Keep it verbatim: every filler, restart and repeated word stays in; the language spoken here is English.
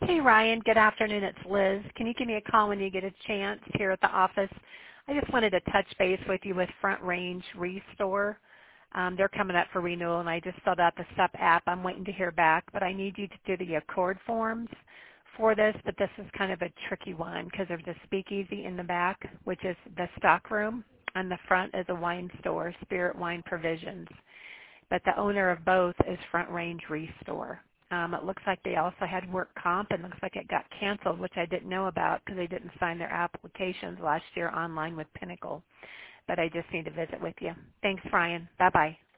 Hey, Ryan. Good afternoon. It's Liz. Can you give me a call when you get a chance here at the office? I just wanted to touch base with you with Front Range Restore. Um, they're coming up for renewal, and I just filled out the S U P app. I'm waiting to hear back, but I need you to do the Accord forms for this, but this is kind of a tricky one because there's a speakeasy in the back, which is the stock room. On the front is a wine store, Spirit Wine Provisions. But the owner of both is Front Range Restore. Um, it looks like they also had work comp, and looks like it got canceled, which I didn't know about because they didn't sign their applications last year online with Pinnacle. But I just need to visit with you. Thanks, Ryan. Bye-bye.